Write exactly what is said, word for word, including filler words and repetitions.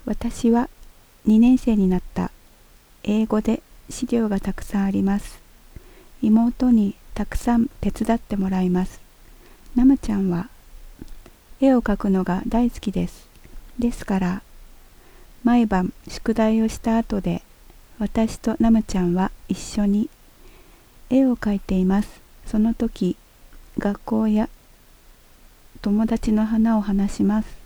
私はにねん生になった。英語で資料がたくさんあります。妹にたくさん手伝ってもらいます。ナムちゃんは絵を描くのが大好きです。ですから、毎晩宿題をした後で、私とナムちゃんは一緒に絵を描いています。その時、学校や友達の花を話します。